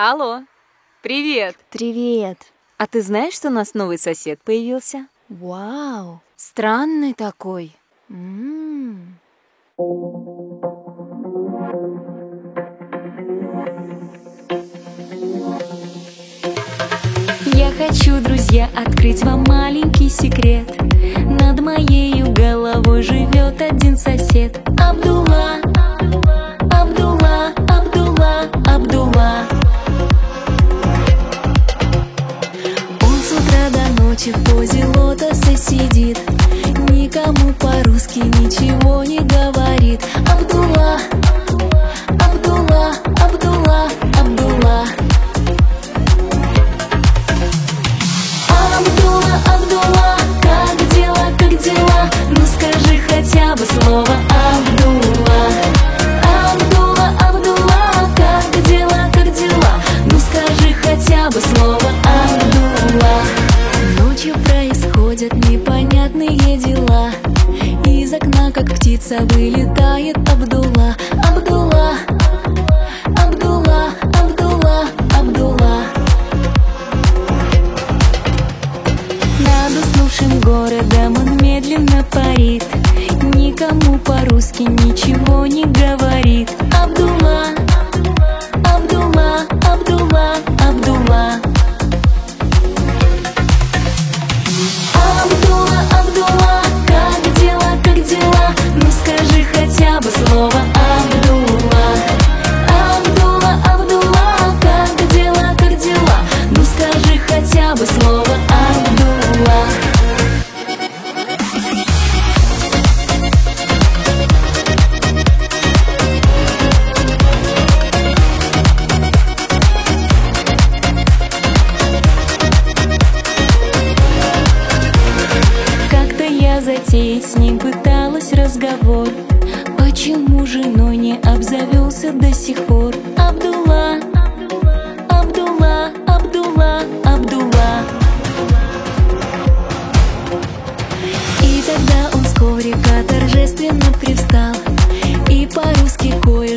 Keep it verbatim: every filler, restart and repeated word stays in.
Алло, привет. Привет. А ты знаешь, что у нас новый сосед появился? Вау. Странный такой. М. Я хочу, друзья, открыть вам маленький секрет. Над моею головой живет один сосед. Абдулла, Абдулла, Абдулла, Абдулла. Он с утра до ночи в позе лотоса сидит, никому по-русски ничего не говорит. Абдулла, Абдулла, Абдулла, Абдулла. Абдулла, Абдулла, как дела, как дела? Ну скажи хотя бы слово Абдулла. Абдулла, Абдулла, как дела, как дела? Ну скажи хотя бы слово Абдулла. Ночью происходят непонятные дела. Из окна, как птица, вылетает Абдулла. Абдулла, Абдулла, Абдулла, Абдулла. Над уснувшим городом он медленно парит, никому по-русски ничего не говорит. Абдулла, Абдулла, Абдулла, Абдулла. Абдулла, Абдулла, как дела, как дела? Ну скажи хотя бы слово Абдулла. Абдулла, Абдулла, как дела, как дела? Ну скажи хотя бы слово Абдулла. Как-то я затеять с ним пыталась разговор. Почему женой не обзавелся до сих пор? Абдулла, Абдулла, Абдулла, Абдулла. И тогда он с коврика торжественно привстал и по-русски кое